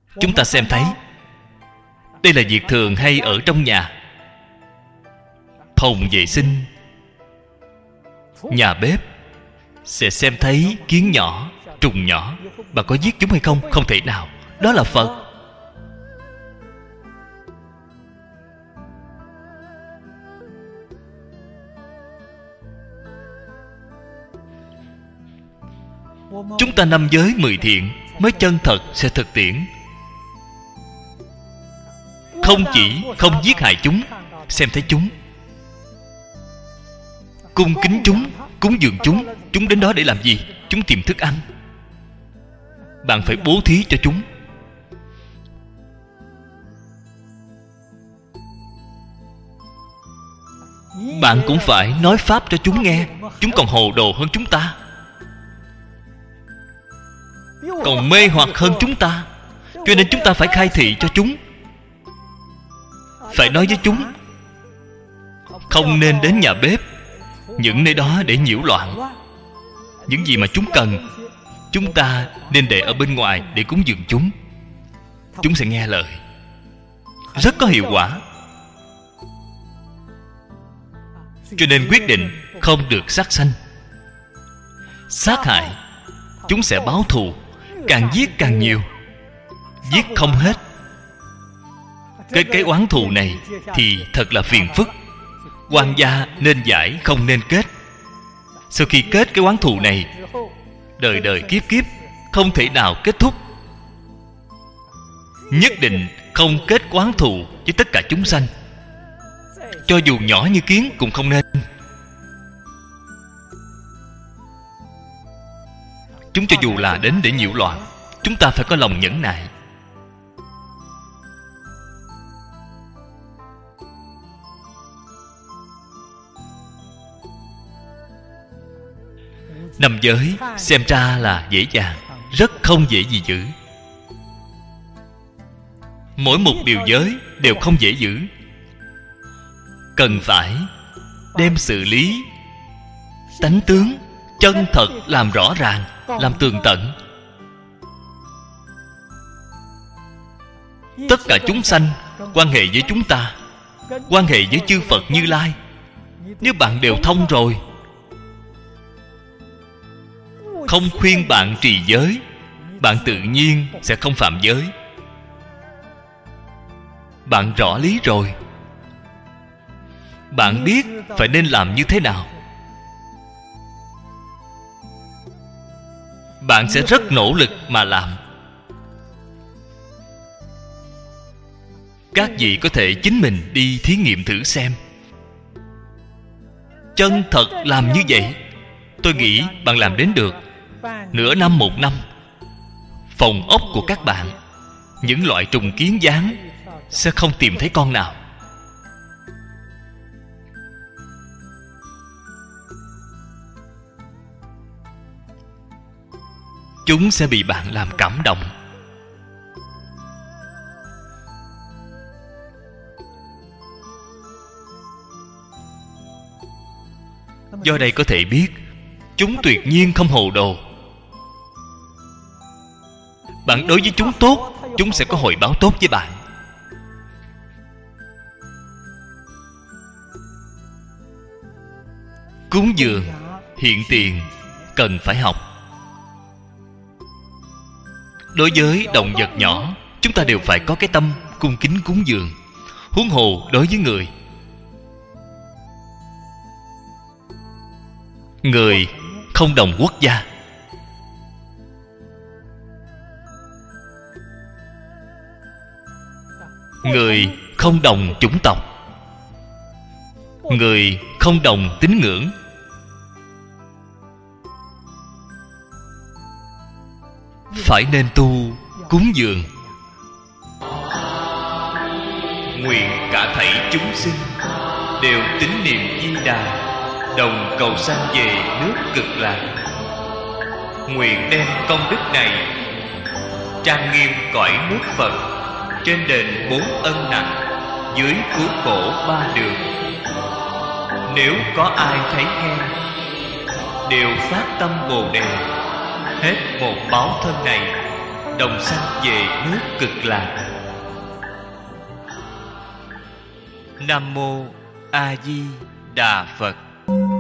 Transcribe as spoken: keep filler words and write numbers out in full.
Chúng ta xem thấy đây là việc thường hay ở trong nhà. Phòng vệ sinh, nhà bếp sẽ xem thấy kiến nhỏ, trùng nhỏ. Bạn có giết chúng hay không? Không thể nào. Đó là Phật. Chúng ta năm giới mười thiện mới chân thật sẽ thực tiễn. Không chỉ không giết hại chúng, xem thấy chúng, cung kính chúng, cúng dường chúng. Chúng đến đó để làm gì? Chúng tìm thức ăn. Bạn phải bố thí cho chúng. Bạn cũng phải nói pháp cho chúng nghe. Chúng còn hồ đồ hơn chúng ta, còn mê hoặc hơn chúng ta. Cho nên chúng ta phải khai thị cho chúng, phải nói với chúng không nên đến nhà bếp, những nơi đó để nhiễu loạn. Những gì mà chúng cần, chúng ta nên để ở bên ngoài để cúng dường chúng. Chúng sẽ nghe lời, rất có hiệu quả. Cho nên quyết định không được sát sanh. Sát hại, chúng sẽ báo thù. Càng giết càng nhiều, giết không hết. Cái cái oán thù này thì thật là phiền phức. Oan gia nên giải, không nên kết. Sau khi kết cái oán thù này, đời đời kiếp kiếp không thể nào kết thúc. Nhất định không kết oán thù với tất cả chúng sanh. Cho dù nhỏ như kiến cũng không nên. Chúng cho dù là đến để nhiễu loạn, chúng ta phải có lòng nhẫn nại. Năm giới xem ra là dễ dàng, rất không dễ gì giữ. Mỗi một điều giới đều không dễ giữ. Cần phải đem xử lý tánh tướng chân thật làm rõ ràng, làm tường tận. Tất cả chúng sanh quan hệ với chúng ta, quan hệ với chư Phật Như Lai, nếu bạn đều thông rồi, không khuyên bạn trì giới, bạn tự nhiên sẽ không phạm giới. Bạn rõ lý rồi, bạn biết phải nên làm như thế nào, bạn sẽ rất nỗ lực mà làm. Các vị có thể chính mình đi thí nghiệm thử xem. Chân thật làm như vậy, tôi nghĩ bạn làm đến được. Nửa năm, một năm, phòng ốc của các bạn, những loại trùng kiến gián sẽ không tìm thấy con nào. Chúng sẽ bị bạn làm cảm động. Do đây có thể biết chúng tuyệt nhiên không hồ đồ. Bạn đối với chúng tốt, chúng sẽ có hồi báo tốt với bạn. Cúng dường, hiện tiền cần phải học. Đối với động vật nhỏ, chúng ta đều phải có cái tâm cung kính cúng dường. Huống hồ đối với người. Người không đồng quốc gia, người không đồng chủng tộc, người không đồng tín ngưỡng. Phải nên tu cúng dường. Nguyện cả thảy chúng sinh đều tín niệm Di Đà, đồng cầu sanh về nước Cực Lạc. Nguyện đem công đức này trang nghiêm cõi nước Phật, trên đền bốn ân nặng, dưới cứu khổ ba đường. Nếu có ai thấy nghe, đều phát tâm Bồ Đề, hết một báo thân này đồng sanh về nước Cực Lạc. Nam mô A Di Đà Phật.